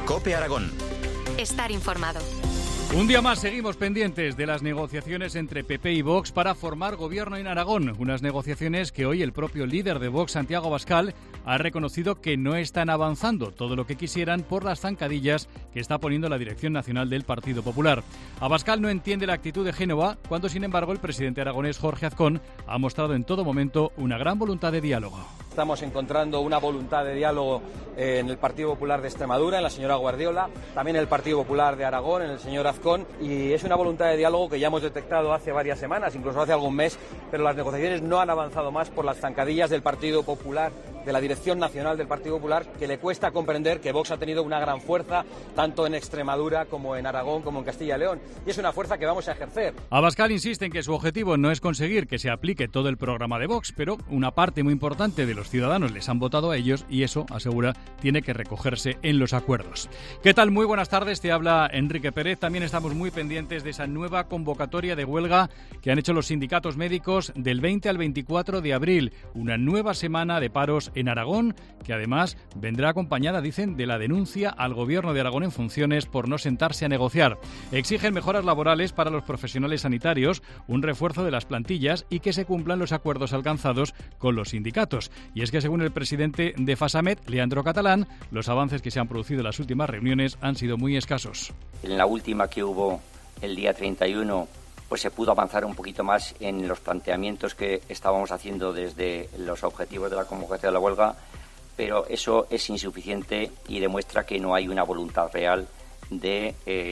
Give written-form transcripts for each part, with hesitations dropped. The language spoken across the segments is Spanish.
COPE Aragón. Estar informado. Un día más seguimos pendientes de las negociaciones entre PP y Vox para formar gobierno en Aragón. Unas negociaciones que hoy el propio líder de Vox, Santiago Abascal, ha reconocido que no están avanzando todo lo que quisieran por las zancadillas que está poniendo la dirección nacional del Partido Popular. Abascal no entiende la actitud de Génova, cuando sin embargo el presidente aragonés Jorge Azcón ha mostrado en todo momento una gran voluntad de diálogo. Estamos encontrando una voluntad de diálogo en el Partido Popular de Extremadura, en la señora Guardiola, también en el Partido Popular de Aragón, en el señor Azcón, y es una voluntad de diálogo que ya hemos detectado hace varias semanas, incluso hace algún mes, pero las negociaciones no han avanzado más por las zancadillas del Partido Popular, de la dirección nacional del Partido Popular, que le cuesta comprender que Vox ha tenido una gran fuerza, tanto en Extremadura como en Aragón, como en Castilla y León, y es una fuerza que vamos a ejercer. Abascal insiste en que su objetivo no es conseguir que se aplique todo el programa de Vox, pero una parte muy importante de los ciudadanos les han votado a ellos y eso, asegura, tiene que recogerse en los acuerdos. ¿Qué tal? Muy buenas tardes, te habla Enrique Pérez. También estamos muy pendientes de esa nueva convocatoria de huelga que han hecho los sindicatos médicos del 20 al 24 de abril, una nueva semana de paros en Aragón, que además vendrá acompañada, dicen, de la denuncia al gobierno de Aragón en funciones por no sentarse a negociar. Exigen mejoras laborales para los profesionales sanitarios, un refuerzo de las plantillas y que se cumplan los acuerdos alcanzados con los sindicatos. Y es que según el presidente de Fasamet, Leandro Catalán, los avances que se han producido en las últimas reuniones han sido muy escasos. En la última que hubo el día 31, pues se pudo avanzar un poquito más en los planteamientos que estábamos haciendo desde los objetivos de la convocatoria de la huelga, pero eso es insuficiente y demuestra que no hay una voluntad real de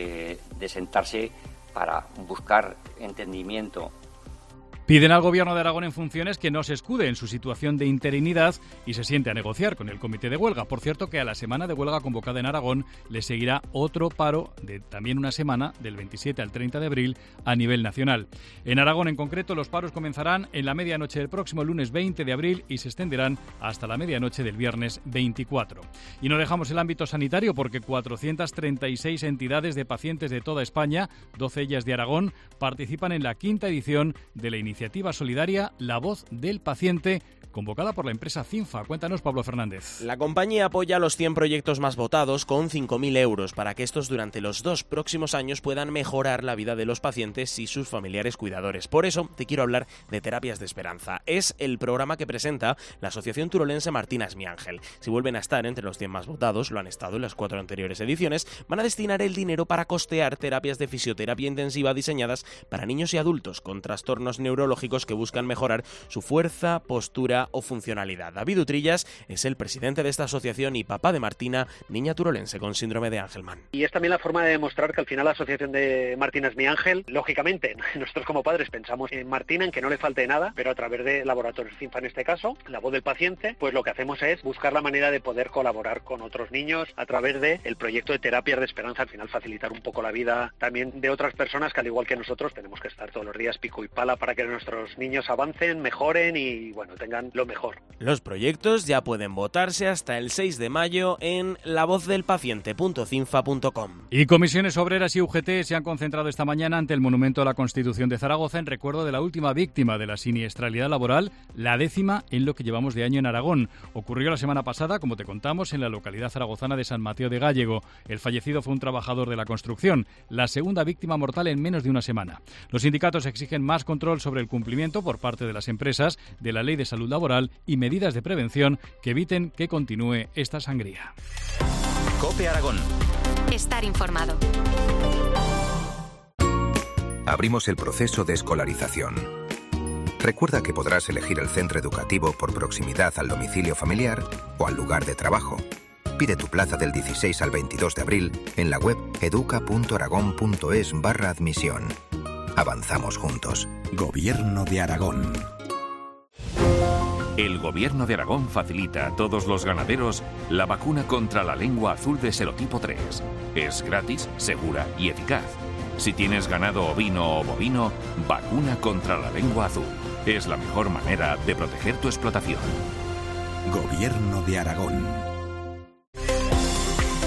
sentarse para buscar entendimiento. Piden al gobierno de Aragón en funciones que no se escude en su situación de interinidad y se siente a negociar con el comité de huelga. Por cierto, que a la semana de huelga convocada en Aragón le seguirá otro paro de también una semana, del 27 al 30 de abril, a nivel nacional. En Aragón, en concreto, los paros comenzarán en la medianoche del próximo lunes 20 de abril y se extenderán hasta la medianoche del viernes 24. Y no dejamos el ámbito sanitario porque 436 entidades de pacientes de toda España, 12 ellas de Aragón, participan en la quinta edición de la iniciativa solidaria La Voz del Paciente, convocada por la empresa Cinfa. Cuéntanos, Pablo Fernández. La compañía apoya los 100 proyectos más votados con 5.000 euros para que estos durante los 2 próximos años puedan mejorar la vida de los pacientes y sus familiares cuidadores. Por eso te quiero hablar de Terapias de Esperanza. Es el programa que presenta la Asociación Turolense Martina Es Mi Ángel. Si vuelven a estar entre los 100 más votados, lo han estado en las 4 anteriores ediciones, van a destinar el dinero para costear terapias de fisioterapia intensiva diseñadas para niños y adultos con trastornos neurológicos que buscan mejorar su fuerza, postura o funcionalidad. David Utrillas es el presidente de esta asociación y papá de Martina, niña turolense con síndrome de Angelman. Y es también la forma de demostrar que al final la asociación de Martina Es Mi Ángel, lógicamente, nosotros como padres pensamos en Martina, en que no le falte nada, pero a través de Laboratorios Cinfa en este caso, La Voz del Paciente, pues lo que hacemos es buscar la manera de poder colaborar con otros niños a través del proyecto de Terapias de Esperanza, al final facilitar un poco la vida también de otras personas que al igual que nosotros tenemos que estar todos los días pico y pala para que nuestros niños avancen, mejoren y bueno, tengan lo mejor. Los proyectos ya pueden votarse hasta el 6 de mayo en lavozdelpaciente.cinfa.com. Y comisiones obreras y UGT se han concentrado esta mañana ante el Monumento a la Constitución de Zaragoza en recuerdo de la última víctima de la siniestralidad laboral, la 10ª en lo que llevamos de año en Aragón. Ocurrió la semana pasada, como te contamos, en la localidad zaragozana de San Mateo de Gállego. El fallecido fue un trabajador de la construcción, la segunda víctima mortal en menos de una semana. Los sindicatos exigen más control sobre el cumplimiento por parte de las empresas de la Ley de Salud Laboral y medidas de prevención que eviten que continúe esta sangría. COPE Aragón. Estar informado. Abrimos el proceso de escolarización. Recuerda que podrás elegir el centro educativo por proximidad al domicilio familiar o al lugar de trabajo. Pide tu plaza del 16 al 22 de abril en la web educa.aragón.es/admisión. Avanzamos juntos. Gobierno de Aragón. El Gobierno de Aragón facilita a todos los ganaderos la vacuna contra la lengua azul de serotipo 3. Es gratis, segura y eficaz. Si tienes ganado ovino o bovino, vacuna contra la lengua azul. Es la mejor manera de proteger tu explotación. Gobierno de Aragón.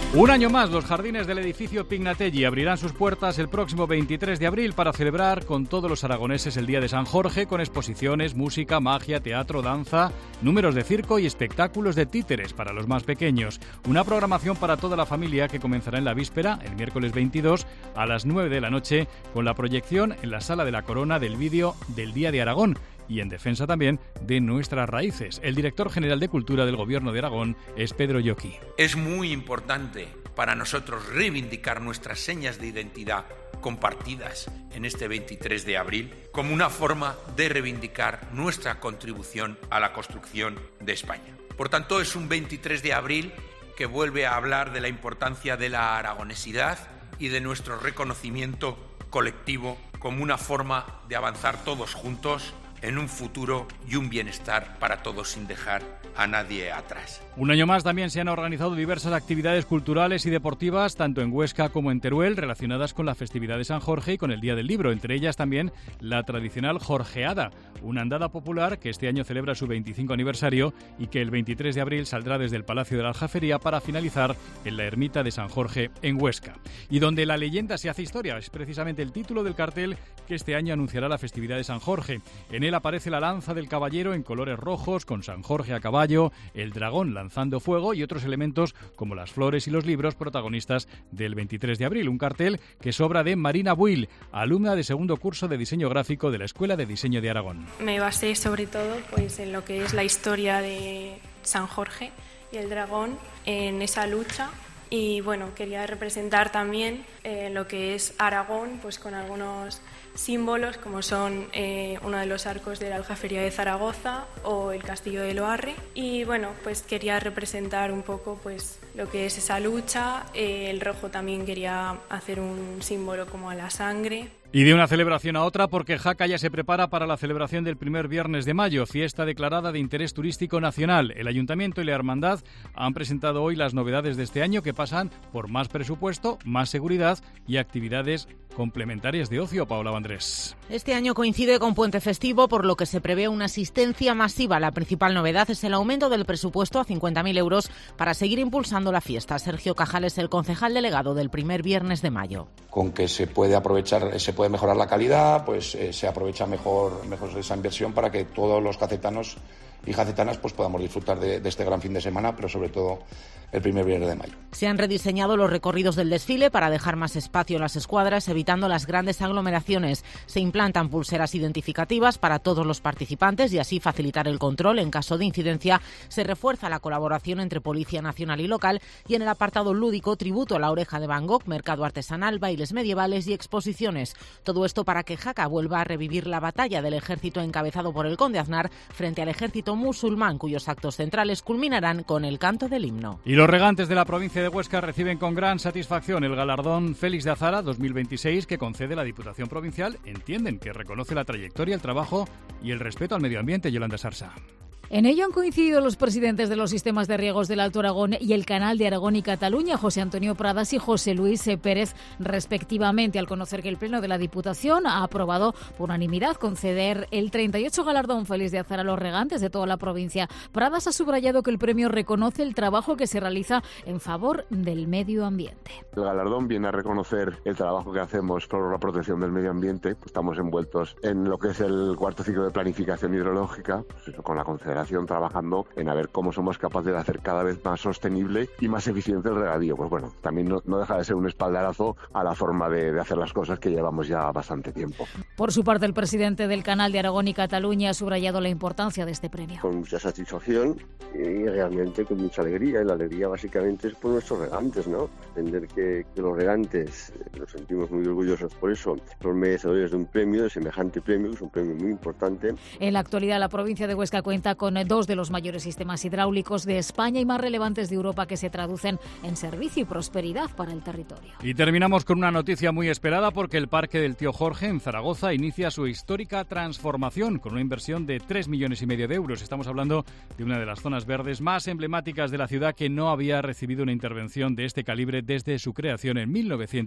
Un año más, los jardines del edificio Pignatelli abrirán sus puertas el próximo 23 de abril para celebrar con todos los aragoneses el Día de San Jorge, con exposiciones, música, magia, teatro, danza, números de circo y espectáculos de títeres para los más pequeños. Una programación para toda la familia que comenzará en la víspera, el miércoles 22, a las 9 de la noche, con la proyección en la Sala de la Corona del vídeo del Día de Aragón, y en defensa también de nuestras raíces. El director general de Cultura del Gobierno de Aragón es Pedro Lloqui. Es muy importante para nosotros reivindicar nuestras señas de identidad compartidas en este 23 de abril como una forma de reivindicar nuestra contribución a la construcción de España. Por tanto, es un 23 de abril que vuelve a hablar de la importancia de la aragonesidad y de nuestro reconocimiento colectivo como una forma de avanzar todos juntos en un futuro y un bienestar para todos sin dejar a nadie atrás. Un año más también se han organizado diversas actividades culturales y deportivas, tanto en Huesca como en Teruel, relacionadas con la festividad de San Jorge y con el Día del Libro, entre ellas también la tradicional Jorgeada, una andada popular que este año celebra su 25 aniversario y que el 23 de abril saldrá desde el Palacio de la Aljafería para finalizar en la ermita de San Jorge en Huesca. Y donde la leyenda se hace historia, es precisamente el título del cartel que este año anunciará la festividad de San Jorge. En él aparece la lanza del caballero en colores rojos, con San Jorge a caballo, el dragón lanzando fuego y otros elementos como las flores y los libros protagonistas del 23 de abril. Un cartel que es obra de Marina Buil, alumna de segundo curso de diseño gráfico de la Escuela de Diseño de Aragón. Me basé sobre todo pues, en lo que es la historia de San Jorge y el dragón, en esa lucha. Y bueno, quería representar también lo que es Aragón, pues con algunos símbolos como son uno de los arcos de la Aljafería de Zaragoza o el Castillo de Loarre. Y bueno, pues quería representar un poco pues lo que es esa lucha. El rojo también quería hacer un símbolo como a la sangre. Y de una celebración a otra, porque Jaca ya se prepara para la celebración del primer viernes de mayo, fiesta declarada de interés turístico nacional. El Ayuntamiento y la Hermandad han presentado hoy las novedades de este año, que pasan por más presupuesto, más seguridad y actividades complementarias de ocio. Paola Vandrés. Este año coincide con puente festivo, por lo que se prevé una asistencia masiva. La principal novedad es el aumento del presupuesto a 50.000 euros para seguir impulsando la fiesta. Sergio Cajal es el concejal delegado del primer viernes de mayo. Con que se puede mejorar la calidad, pues se aprovecha mejor esa inversión para que todos los jacetanos y jacetanas pues podamos disfrutar de este gran fin de semana, pero sobre todo el primer viernes de mayo. Se han rediseñado los recorridos del desfile para dejar más espacio en las escuadras, evitando las grandes aglomeraciones. Se implantan pulseras identificativas para todos los participantes y así facilitar el control en caso de incidencia. Se refuerza la colaboración entre Policía Nacional y local, y en el apartado lúdico, tributo a la oreja de Van Gogh, mercado artesanal, bailes medievales y exposiciones. Todo esto para que Jaca vuelva a revivir la batalla del ejército encabezado por el conde Aznar frente al ejército musulmán, cuyos actos centrales culminarán con el canto del himno. Y los regantes de la provincia de Huesca reciben con gran satisfacción el galardón Félix de Azara 2026 que concede la Diputación Provincial. Entienden que reconoce la trayectoria, el trabajo y el respeto al medio ambiente. Yolanda Sarsa. En ello han coincidido los presidentes de los sistemas de riegos del Alto Aragón y el Canal de Aragón y Cataluña, José Antonio Pradas y José Luis Pérez, respectivamente, al conocer que el Pleno de la Diputación ha aprobado por unanimidad conceder el 38 galardón Félix de Azara a los regantes de toda la provincia. Pradas ha subrayado que el premio reconoce el trabajo que se realiza en favor del medio ambiente. El galardón viene a reconocer el trabajo que hacemos por la protección del medio ambiente. Estamos envueltos en lo que es el cuarto ciclo de planificación hidrológica, pues eso, con la Confederación trabajando en a ver cómo somos capaces de hacer cada vez más sostenible y más eficiente el regadío. Pues bueno, también no deja de ser un espaldarazo a la forma de hacer las cosas que llevamos ya bastante tiempo. Por su parte, el presidente del Canal de Aragón y Cataluña ha subrayado la importancia de este premio. Con mucha satisfacción y realmente con mucha alegría. Y la alegría básicamente es por nuestros regantes, ¿no? Entender que los regantes, nos sentimos muy orgullosos por eso, son merecedores de un premio, de semejante premio, que es un premio muy importante. En la actualidad, la provincia de Huesca cuenta con dos de los mayores sistemas hidráulicos de España y más relevantes de Europa, que se traducen en servicio y prosperidad para el territorio. Y terminamos con una noticia muy esperada, porque el Parque del Tío Jorge en Zaragoza inicia su histórica transformación con una inversión de 3,5 millones de euros. Estamos hablando de una de las zonas verdes más emblemáticas de la ciudad, que no había recibido una intervención de este calibre desde su creación en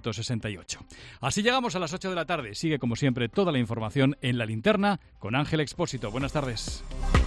1968. Así llegamos a las 8 de la tarde. Sigue como siempre toda la información en La Linterna con Ángel Expósito. Buenas tardes.